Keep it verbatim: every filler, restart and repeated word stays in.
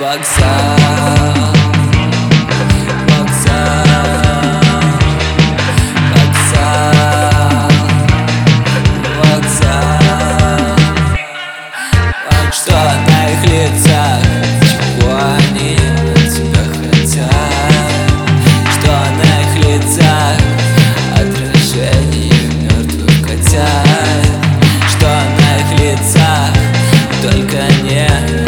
Вокзал, вокзал, вокзал, вокзал. Что на их лицах, чего они от тебя хотят? Что на их лицах отражение мертвых котят? Что на их лицах только не